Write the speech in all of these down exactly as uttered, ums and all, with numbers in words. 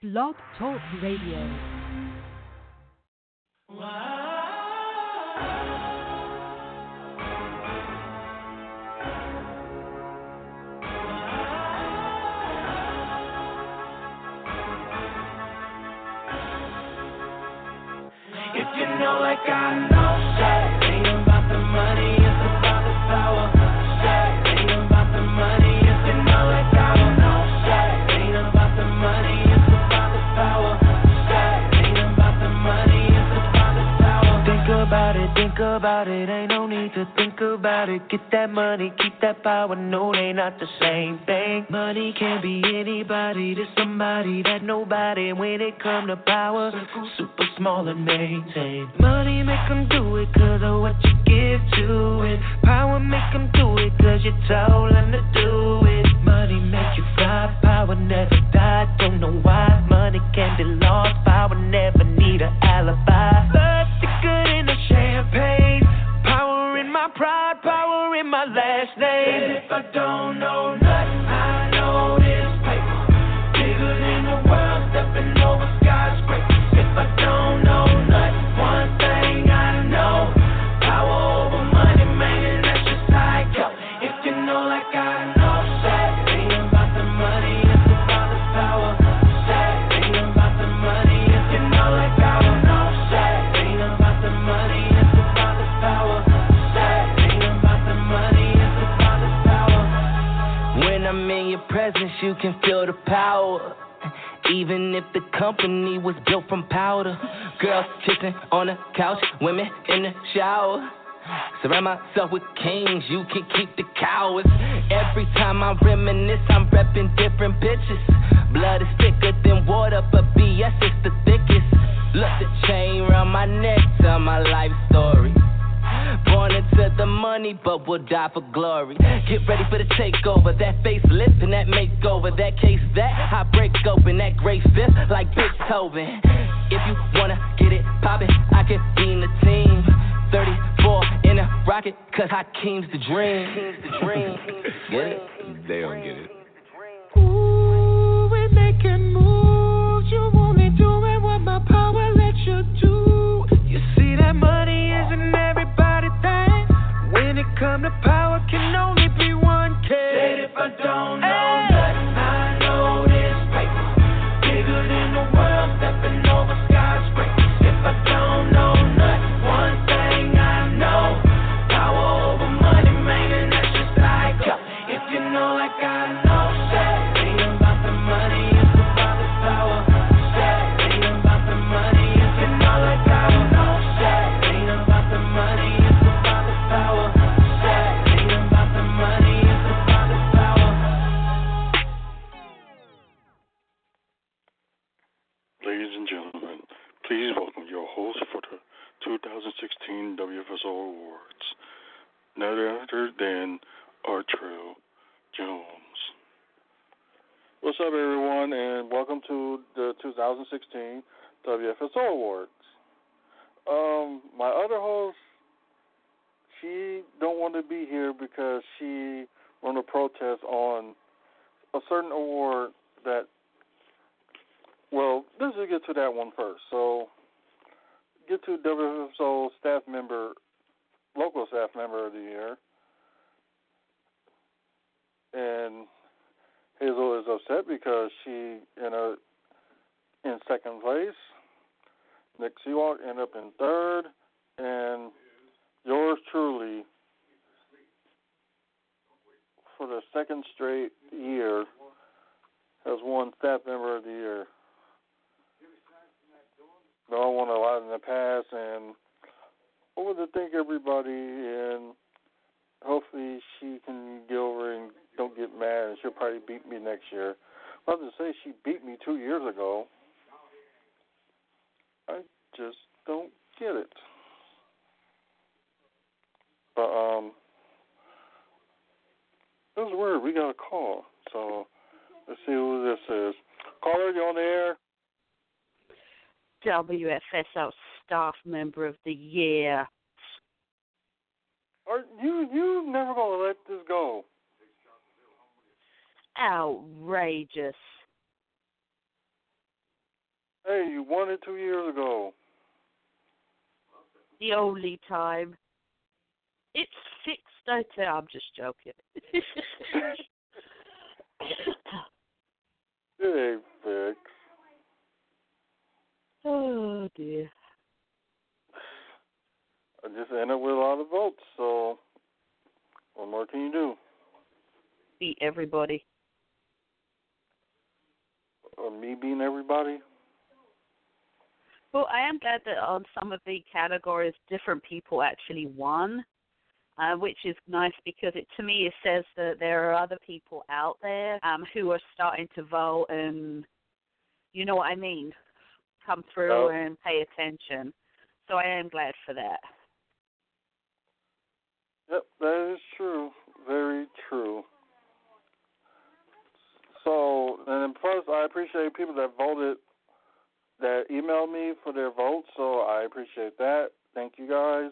Blog Talk Radio. If you know like I know, say, ain't about the money, it's about the power. Say, ain't about the money, if you know like I know, say, ain't about the money, it's about the power. Say, ain't about the money, it's about the power. Think about it, think about it, ain't no need to think about it. Get that money, keep that power, no, they not the same thing. Money can be anybody, there's somebody that nobody. When it come to power, super small and maintain. Money make them do it cause of what you give to it. Power make them do it cause you told them to do it. Money make you fly, power never die. Don't know why, money can be lost. Power never need an alibi. Blood thicker than a champagne. Power in my pride, power in my last name. And if I don't know nothing, I know this paper. Bigger than the world, stepping over skyscrapers. If I don't know nothing, one thing I know, power over money, man, and that's just how it go. If you know like I know, say, ain't about the money, it's about the power. Say, ain't about the money, if you know like I know, say, ain't about the money, it's about the power. Say, ain't about the money, it's about the power. When I'm in your presence, you can feel the power. Even if the company was built from powder. Girls kissing on the couch, women in the shower. Surround myself with kings, you can keep the cowards. Every time I reminisce, I'm repping different bitches. Blood is thicker than water, but B S is the thickest. Look, the chain around my neck, tell my life story. Born into the money, but will die for glory. Get ready for the takeover, that facelift and that makeover. That case that I break open, that great fifth like Beethoven. If you wanna get it poppin', I can be in the team. thirty-four in a rocket, cause Hakeem's the dream. the dream. Get it? They don't get it. Ooh, we making moves. You only doing what my power lets you do. You see that money isn't everybody thing. When it come to power, can only be one case. Said if I don't know hey. nothing, I know this paper. Bigger than the world, stepping over skyscrapers. If I don't know nothing, one thing I know, power over money, man, and that's just how it go. If you know like I know, say, ain't about the money, it's about the power. Say, ain't about the money, if you know like I know, say, ain't about the money, it's about the power. Say, ain't about the money, it's about the power. Ladies and gentlemen, please welcome your host for the two thousand sixteen W F S O Awards, none other than Artrell Jones. What's up, everyone, and welcome to the two thousand sixteen W F S O Awards. Um, my other host, she don't want to be here because she run a protest on a certain award that, well, let's just get to that one first. So, get to W F S O staff member, local staff member of the year. And Hazel is upset because she in a in second place. Nick Seawalk ended up in third, and yours truly, for the second straight year, has won staff member of the year. No, I won a lot in the past, and I want to thank everybody, and hopefully she can get over and don't get mad, and she'll probably beat me next year. I have to say she beat me two years ago. I just don't get it. But, um, it was weird. We got a call, so let's see who this is. Caller, you on the air? W F S O Staff Member of the Year. Are you you never gonna let this go? Outrageous. Hey, you won it two years ago. The only time. It's fixed, I tell. I'm just joking. It ain't fixed. Oh, dear. I just ended up with a lot of votes, so what more can you do? Beat everybody. Or me beating everybody? Well, I am glad that on some of the categories, different people actually won, uh, which is nice because it, to me, it says that there are other people out there um, who are starting to vote and, you know what I mean, come through Oh. and pay attention. So I am glad for that. Yep, that is true. Very true. So, and plus, I appreciate people that voted, that emailed me for their votes, so I appreciate that. Thank you, guys.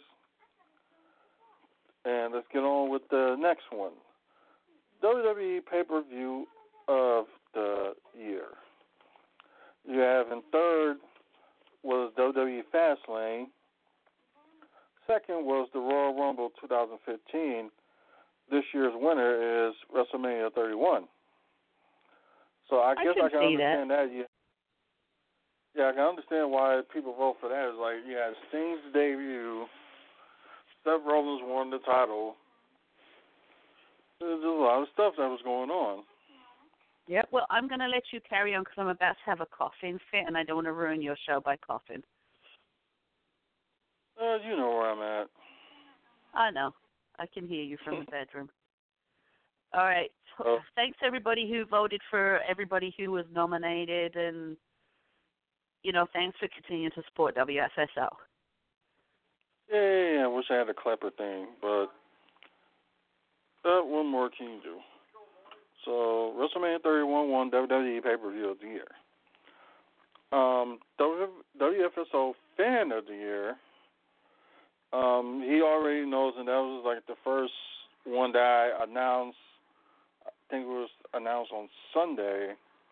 And let's get on with the next one. W W E pay-per-view of the year. You have in third was W W E Fastlane. Second was the Royal Rumble twenty fifteen. This year's winner is WrestleMania thirty-one. So I, I guess can I can see understand that. that. Yeah, yeah, I can understand why people vote for that. It's like you had Sting's debut, Seth Rollins won the title. There's a lot of stuff that was going on. Yep. Well, I'm going to let you carry on because I'm about to have a coughing fit, and I don't want to ruin your show by coughing. Uh, you know where I'm at. I know. I can hear you from the bedroom. All right. Oh. Thanks, everybody who voted for everybody who was nominated, and, you know, thanks for continuing to support W F S O. Yeah, yeah, yeah. I wish I had a clapper thing, but uh, what more can you do? So, WrestleMania thirty-one won W W E pay-per-view of the year. Um, W F S O Fan of the Year, um, he already knows, and that was like the first one that I announced. I think it was announced on Sunday.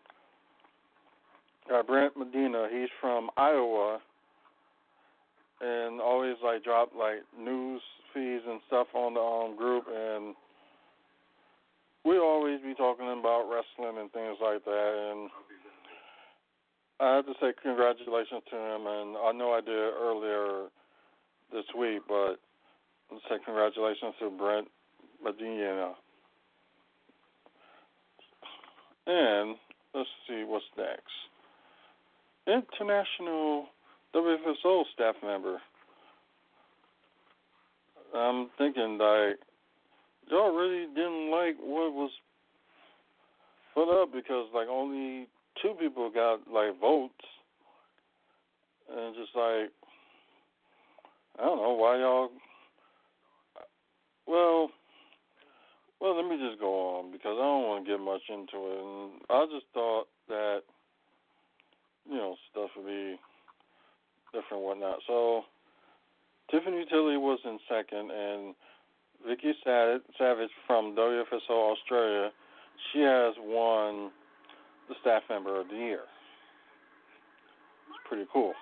Uh, Brent Medina, he's from Iowa, and always like drop like news feeds and stuff on the um, group, and we always be talking about wrestling and things like that. And I have to say congratulations to him, and I know I did earlier this week, but let's say congratulations to Brent Medina. And let's see what's next. International W F S O staff member. I'm thinking, like, y'all really didn't like what was put up because, like, only two people got, like, votes. And just, like, I don't know why y'all. Well, well, let me just go on because I don't want to get much into it. And I just thought that, you know, stuff would be different and whatnot. So, Tiffany Tilly was in second, and Vicky Savage from W F S O Australia, she has won the staff member of the year. It's pretty cool.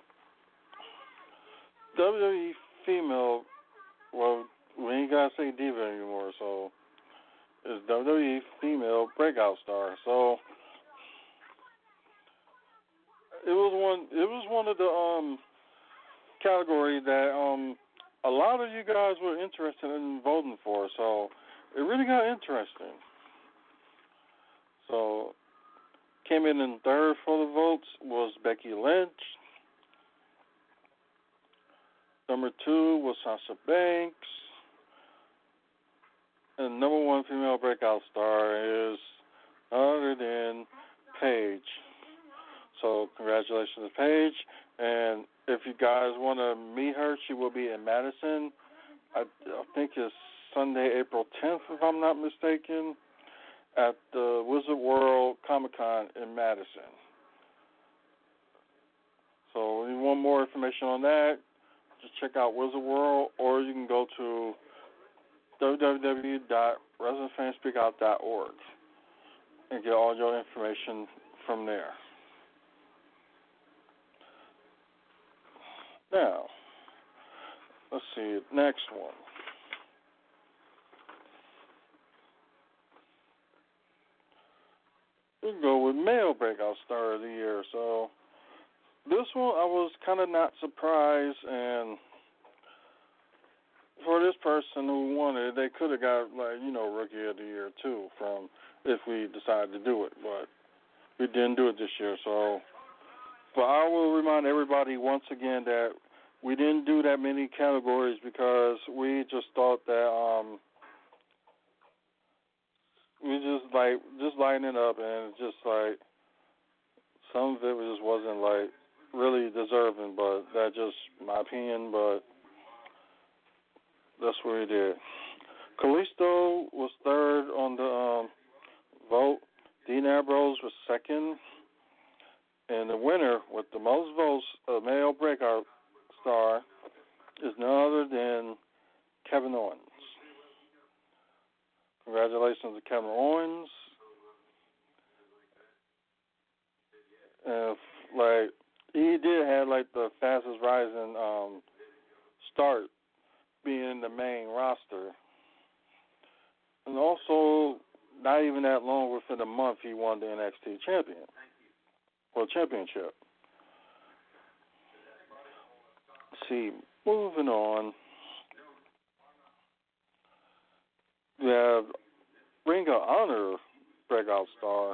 W W E female, well, we ain't got to say diva anymore, so it's W W E female breakout star. So it was one. It was one of the um category that um a lot of you guys were interested in voting for. So it really got interesting. So came in in third for the votes was Becky Lynch. Number two was Sasha Banks. And number one female breakout star is other than Paige. So congratulations to Paige. And if you guys want to meet her, she will be in Madison. I, I think it's Sunday, April tenth, if I'm not mistaken, at the Wizard World Comic Con in Madison. So if you want more information on that, just check out Wizard World, or you can go to w w w dot wrestling fans speak out dot org and get all your information from there. Now, let's see, next one. We can go with male breakout star of the year. So this one I was kind of not surprised, and for this person who won it, they could have got, like, you know, rookie of the year too, from if we decided to do it, but we didn't do it this year. So, but I will remind everybody once again that we didn't do that many categories because we just thought that um, we just like just lighting it up, and just like some of it just wasn't like really deserving, but that's just my opinion. But that's what we did. Kalisto was third on the um, vote. Dean Ambrose was second. And the winner with the most votes, a male breakout star, is none other than Kevin Owens. Congratulations to Kevin Owens. And, like, he did have, like, the fastest rising um, start being in the main roster. And also, not even that long within a month, he won the N X T champion, or championship. Let's see, moving on. We have Ring of Honor breakout star.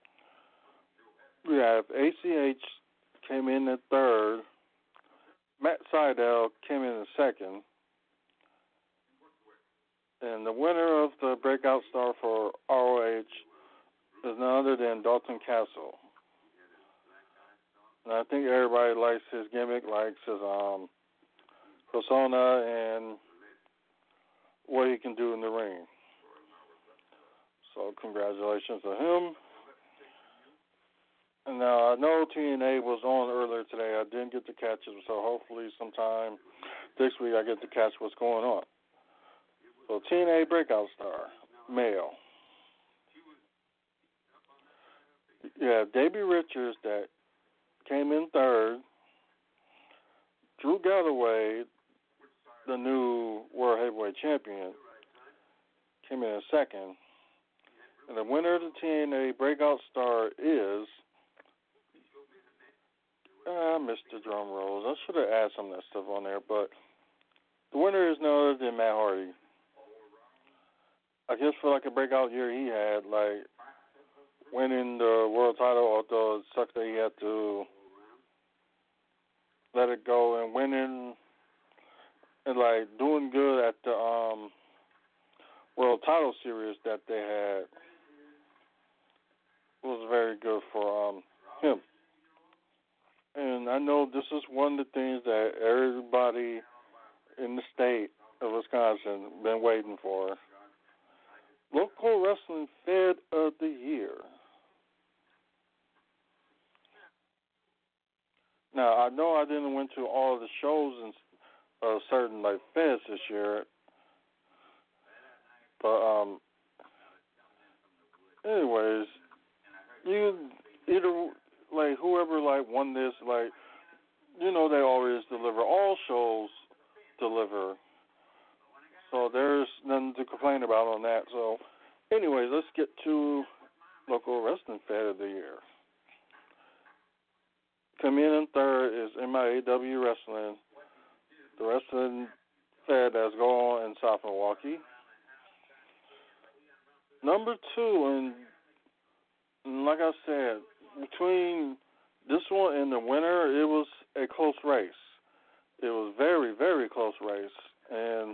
We have A C H came in at third. Matt Sydal came in at second. And the winner of the breakout star for R O H is none other than Dalton Castle. And I think everybody likes his gimmick, likes his um, persona, and what he can do in the ring. So congratulations to him. And now I know T N A was on earlier today. I didn't get to catch it, so hopefully sometime this week I get to catch what's going on. So T N A breakout star, male. You have Davey Richards that came in third. Drew Galloway, the new World Heavyweight Champion, came in second. And the winner of the T N A breakout star is, I missed the drum rolls. I should have added some of that stuff on there, but the winner is no other than Matt Hardy. I guess for like a breakout year he had, like winning the world title, although it sucked that he had to let it go, and winning and like doing good at the um, world title series that they had was very good for um, him. And I know this is one of the things that everybody in the state of Wisconsin been waiting for. Local Wrestling Fed of the Year. Now, I know I didn't went to all of the shows and uh, certain like feds this year, but um, anyways, you either like whoever like won this, like you know they always deliver. All shows deliver. So there's nothing to complain about on that. So, anyways, let's get to Local Wrestling Fed of the Year. Coming in third is M I A W Wrestling, the wrestling fed that's going on in South Milwaukee. Number two, and, and like I said, between this one and the winner, it was a close race. It was very, very close race, and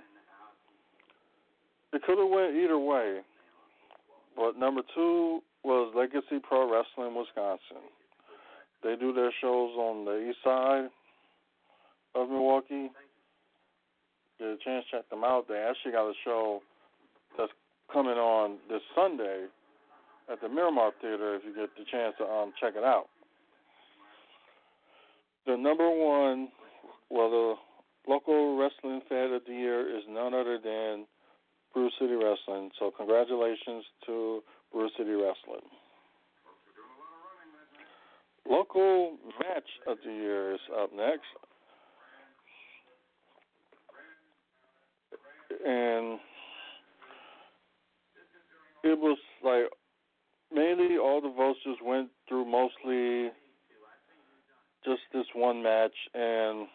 it could have went either way, but number two was Legacy Pro Wrestling Wisconsin. They do their shows on the east side of Milwaukee. Get a chance to check them out. They actually got a show that's coming on this Sunday at the Miramar Theater if you get the chance to um, check it out. The number one, well, the Local Wrestling Fed of the Year is none other than Brew City Wrestling. So congratulations to Brew City Wrestling. Local Match of the Year is up next. and it was like mainly all the votes just went through mostly just this one match, and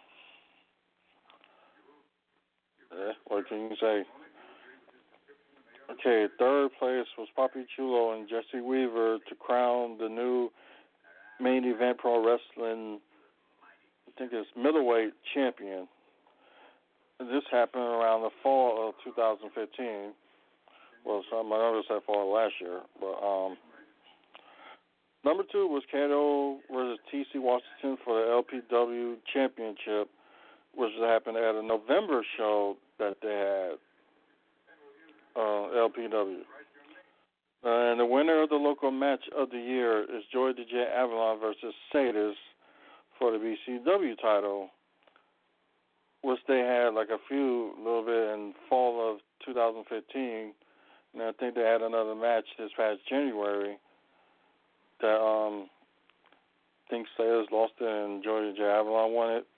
eh, what can you say? Okay, third place was Papi Chulo and Jesse Weaver to crown the new main event pro wrestling, I think it's middleweight champion. This happened around the fall of two thousand fifteen. Well, some I noticed that fall last year. But um, number two was Kato versus T C Washington for the L P W Championship, which happened at a November show that they had. Uh, L P W. Uh, and the winner of the local match of the year is Joy D J Avalon versus Sadis for the B C W title, which they had like a few little bit in fall of two thousand fifteen. And I think they had another match this past January that um, I think Sadis lost it and Joy D J Avalon won it.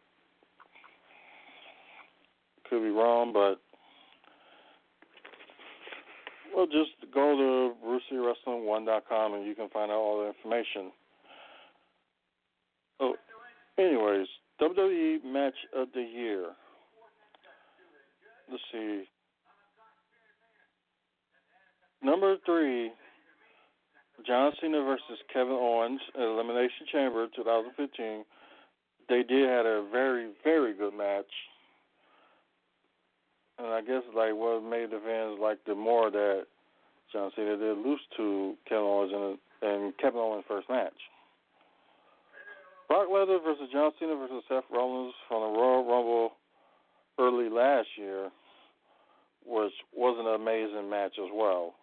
Could be wrong, but well, just go to Brucey Wrestling one dot com and you can find out all the information. Oh, anyways, W W E Match of the Year. Let's see. Number three, John Cena versus Kevin Owens, Elimination Chamber twenty fifteen. They did have a very, very good match. And I guess like what made the fans like the more that John Cena did lose to Kevin Owens in, in Kevin Owens' first match. Brock Lesnar versus John Cena versus Seth Rollins from the Royal Rumble early last year, which was an amazing match as well.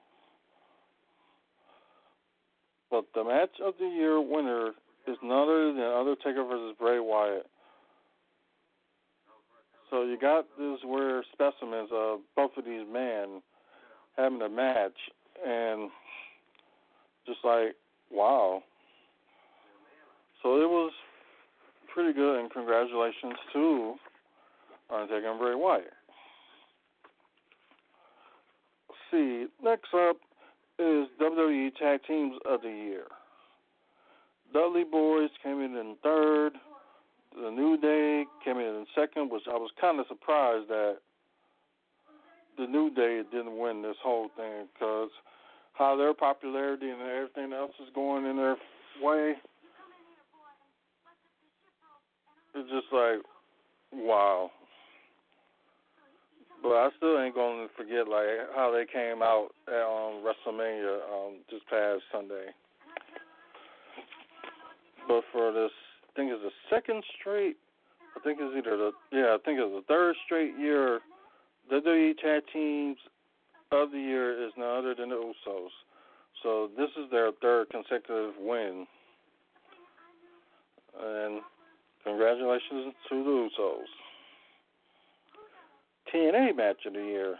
But the match of the year winner is none other than Undertaker versus Bray Wyatt. So you got these weird specimens of both of these men having a match, and just like, wow. So it was pretty good, and congratulations to Undertaker and Bray Wyatt. Let's see, next up is W W E Tag Teams of the Year. Dudley Boys came in in third. The New Day came in in second, which I was kind of surprised that the New Day didn't win this whole thing because how their popularity and everything else is going in their way. It's just like, wow. But I still ain't going to forget like how they came out at um, WrestleMania um, this past Sunday. But for this, I think it's the second straight, I think it's either the, yeah, I think it's the third straight year, W W E Tag Teams of the Year is none other than the Usos. So this is their third consecutive win. And congratulations to the Usos. T N A Match of the Year,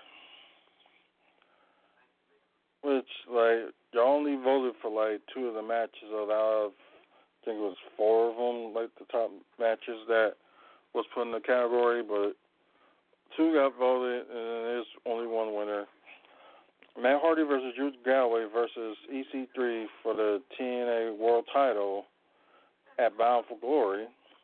which, like, you only voted for, like, two of the matches out of, I think it was four of them, like, the top matches that was put in the category, but two got voted, and there's only one winner. Matt Hardy versus Drew Galloway versus E C three for the T N A World Title at Bound for Glory.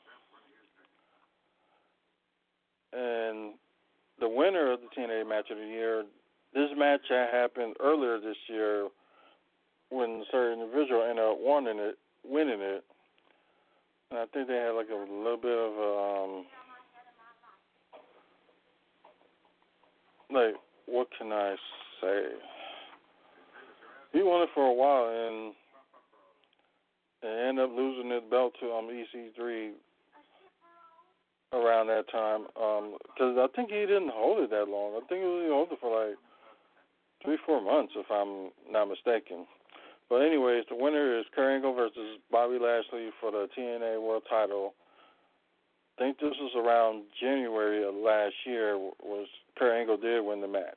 And the winner of the T N A Match of the Year, this match had happened earlier this year when a certain individual ended up winning it, winning it. And I think they had like a little bit of a, um, like, what can I say? He won it for a while and, and ended up losing his belt to um, E C three around that time. Because um, I think he didn't hold it that long. I think he only held it for like three, four months, if I'm not mistaken. But anyways, the winner is Kurt Angle versus Bobby Lashley for the T N A World Title. I think this was around January of last year was Kurt Angle did win the match.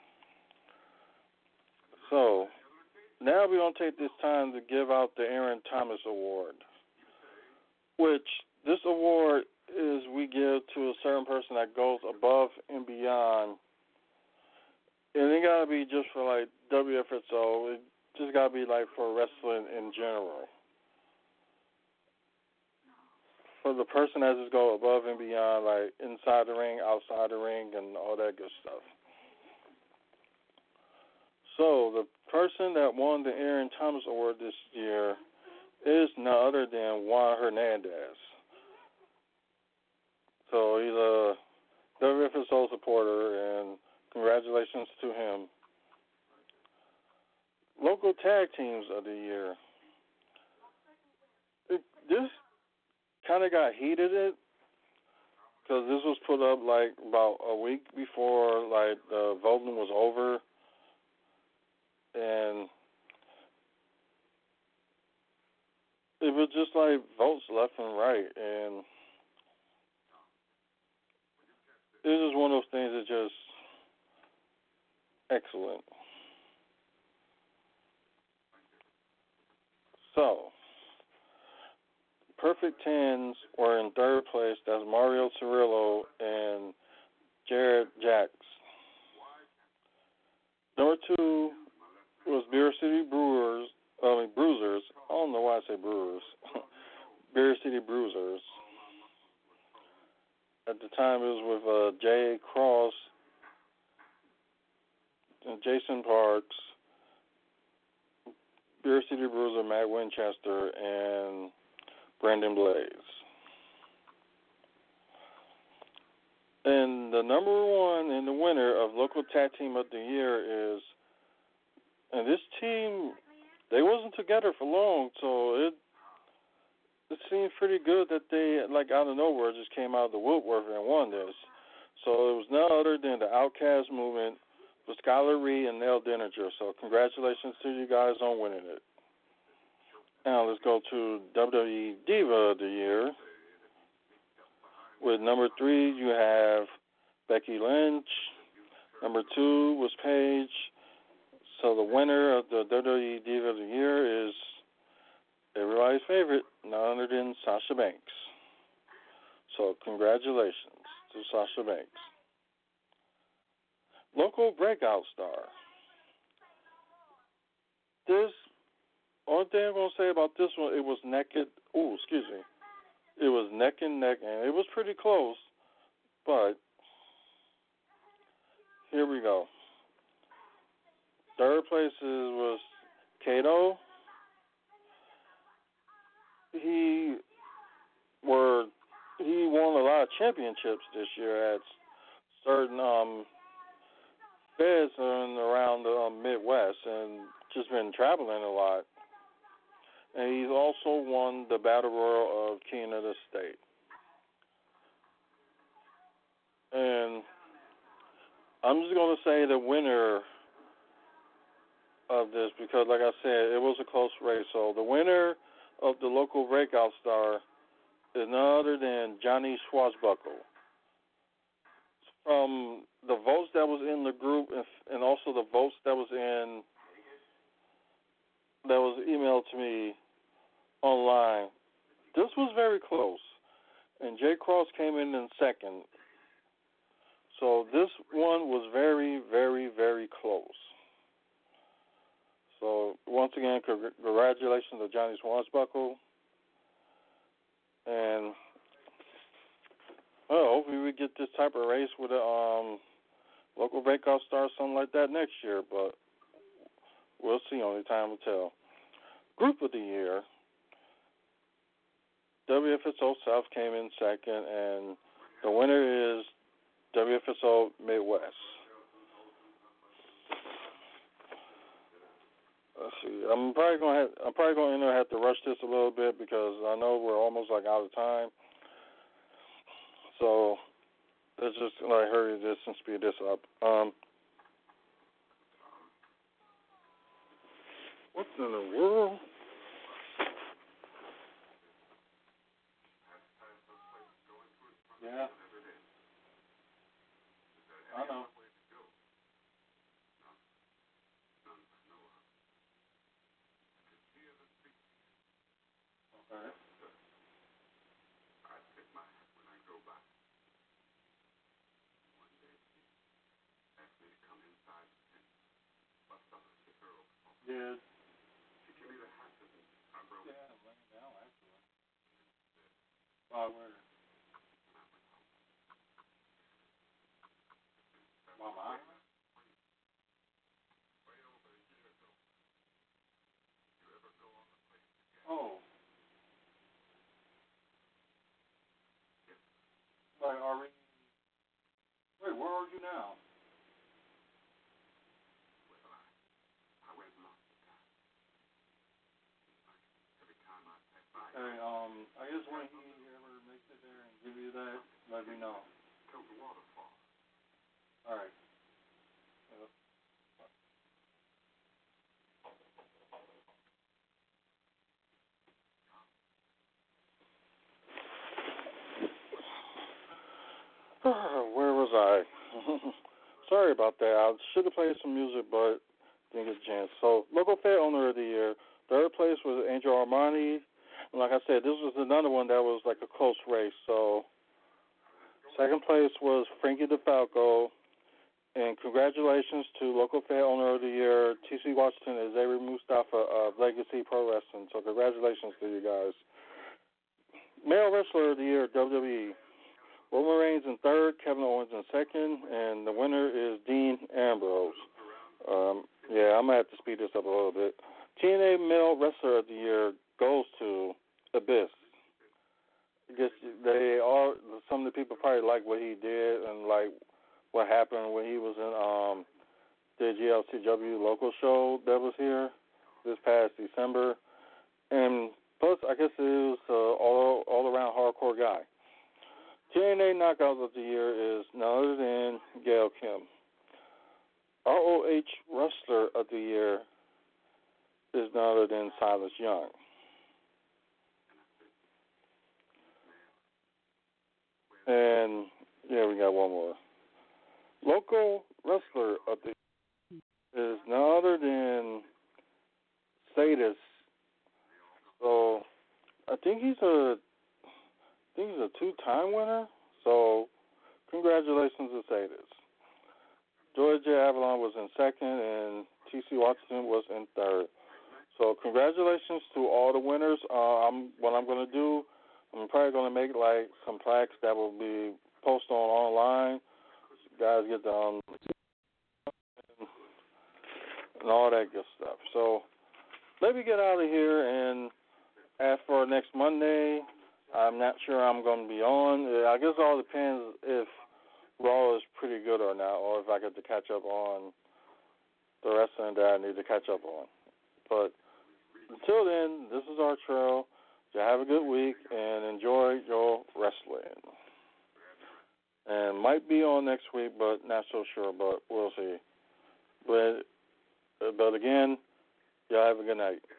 So now we're going to take this time to give out the Aaron Thomas Award, which this award is we give to a certain person that goes above and beyond And it gotta be just for like W F S O. It just gotta be like for wrestling in general. For the person that just go above and beyond, like inside the ring, outside the ring, and all that good stuff. So the person that won the Aaron Thomas Award this year is none other than Juan Hernandez. So he's a W F S O supporter, and congratulations to him. Local tag teams of the year. It, this kind of got heated, it because this was put up like about a week before like the voting was over, and it was just like votes left and right, and it was just one of those things that just excellent. So, Perfect Tens were in third place. That's Mario Cirillo and Jared Jacks. Number two was Beer City Brewers. I mean Bruisers. I don't know why I say Brewers. Beer City Bruisers. At the time, it was with uh, Jay Cross, and Jason Parks, Beer City Bruiser Matt Winchester, and Brandon Blaze. And the number one and the winner of Local Tag Team of the Year is, and this team, they wasn't together for long, so it it seemed pretty good that they, like out of nowhere, just came out of the woodwork and won this. So it was none other than the Outcast Movement with Skylar Ree and Nell Denninger. So congratulations to you guys on winning it. Now let's go to W W E Diva of the Year. With number three, you have Becky Lynch. Number two was Paige. So the winner of the W W E Diva of the Year is everybody's favorite, none other than Sasha Banks. So congratulations to Sasha Banks. Local Breakout Star. This, only thing I'm going to say about this one, it was naked. Oh, excuse me. It was neck and neck, and it was pretty close. But here we go. Third place was Kato. He were he won a lot of championships this year at certain um, feds in around the um, Midwest, and just been traveling a lot. And he's also won the Battle Royal of King of the State. And I'm just going to say the winner of this, because like I said, it was a close race. So the winner of the Local Breakout Star is none other than Johnny Swashbuckle. From the votes that was in the group and also the votes that was in that was emailed to me online, this was very close. And Jay Cross came in in second. So this one was very, very, very close. So once again, congratulations to Johnny Swashbuckle. And well, hopefully we get this type of race with a um, Local Breakout Star or something like that next year. But we'll see. Only time will tell. Group of the Year. W F S O South came in second, and the winner is W F S O Midwest. Let's see. I'm probably gonna have, I'm probably gonna have to rush this a little bit because I know we're almost like out of time. So let's just like hurry this and speed this up. Um, what in the world? Yeah. I know. Okay. did. Yeah, laying down actually. Oh, where? Mama. Oh. Like, are we? Wait, where are you now? Hey, um, I guess when he ever makes it there and give you that, let me know. All right. Yep. Where was I? Sorry about that. I should have played some music, but didn't get a chance. So, local fair owner of the year. Third place was Angel Armani. And like I said, this was another one that was like a close race. So, second place was Frankie DeFalco. And congratulations to local fair owner of the year, T C Washington and Xavier Mustafa of Legacy Pro Wrestling. So, congratulations to you guys. Male wrestler of the year, W W E. Roman Reigns in third, Kevin Owens in second, and the winner is Dean Ambrose. Um, yeah, I'm going to have to speed this up a little bit. T N A Male Wrestler of the Year goes to Abyss. I guess they all, some of the people probably like what he did and like what happened when he was in um, the G L C W local show that was here this past December. And plus, I guess it was an all, all-around hardcore guy. T N A Knockout of the Year is none other than Gail Kim. R O H Wrestler of the Year is none other than Silas Young. And, yeah, we got one more. Local Wrestler of the Year is none other than Sadis. So, I think he's a I think he's a two-time winner, so congratulations to Sadis. Georgia Avalon was in second, and T C Washington was in third. So congratulations to all the winners. Uh, I'm, what I'm going to do, I'm probably going to make like some plaques that will be posted on online. So guys get the um, and all that good stuff. So let me get out of here, and as for next Monday, I'm not sure I'm going to be on. I guess it all depends if Raw is pretty good or not, or if I get to catch up on the wrestling that I need to catch up on. But until then, this is our trail. So have a good week and enjoy your wrestling. And might be on next week, but not so sure, but we'll see. But, but again, y'all have a good night.